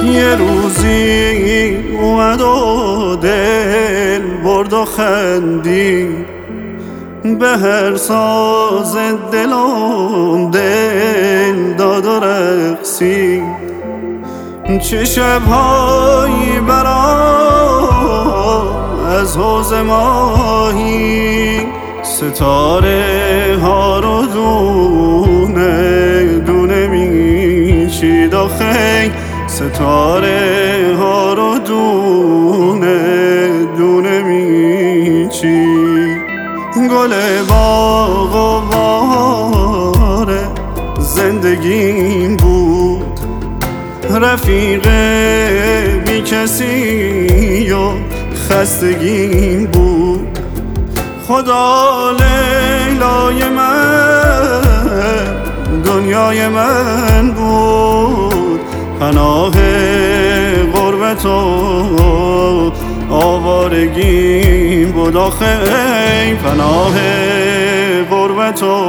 یه روزی اومد و دل برد و خندید، به هر ساز دلم دل داد و رقصید. چه شبهایی برام از حوض ماهی، ستاره ها رو دونه دونه میچید. آخه ستاره ها رو دونه دونه میچید. گل باغ و بهار زندگیم بود، رفیق بی کسی و خستگیم بود. خدا لیلای من دنیای من بود، پناه غربت و آوارگیم بود. آخه پناه غربت و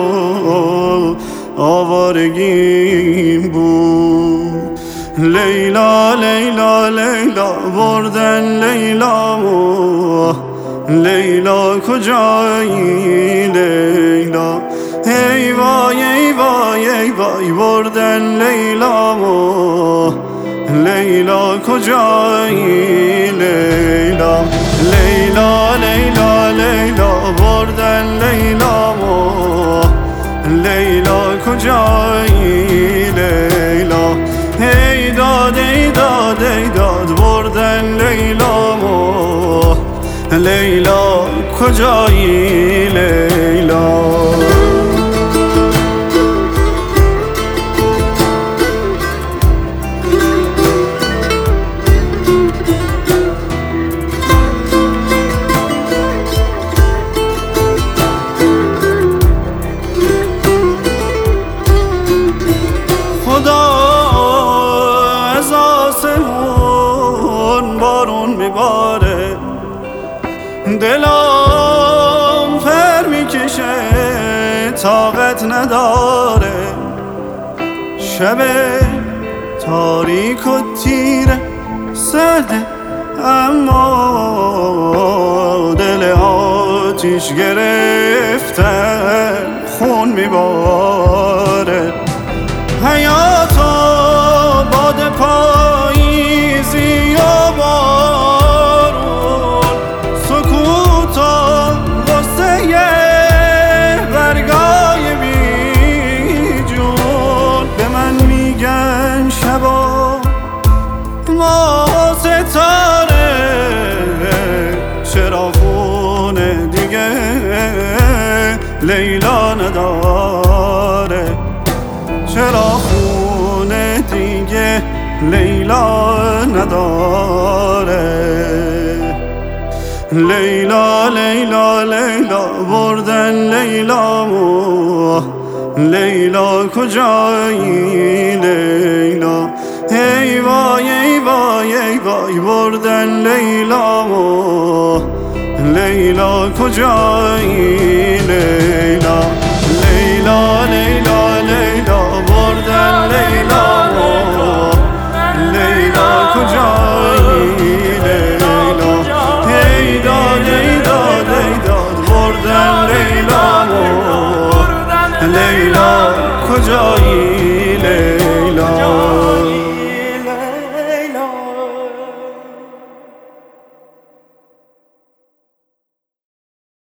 آوارگیم بود. لیلا لیلا لیلا بردن لیلامو، لیلا کجایی لیلا؟ ای وای ای وای ای وای بردن لیلامو، لیلا کجایی لیلا؟ لیلا لیلا لیلا بردن لیلامو، لیلا کجایی لیلا؟ ای داد ای داد ای داد بردن لیلامو، لیلا کجایی لیلا؟ بارون میباره، دلم پر میکشه، طاقت نداره. شب تاریک و تیره سرده، اما دل آتیش گرفته خون میباره. حیاتا باد پاییزی و بارون، سکوتا غصه برگای بی جون. به من میگن شبا ما ستاره، چرا خونه دیگه لیلا نداره؟ چرا خونه دیگه لیلا نداره؟ لیلا لیلا لیلا بردن لیلامو، لیلا کجایی لیلا؟ ای وای ای وای ای وای بردن لیلامو، لیلا کجایی لیلا؟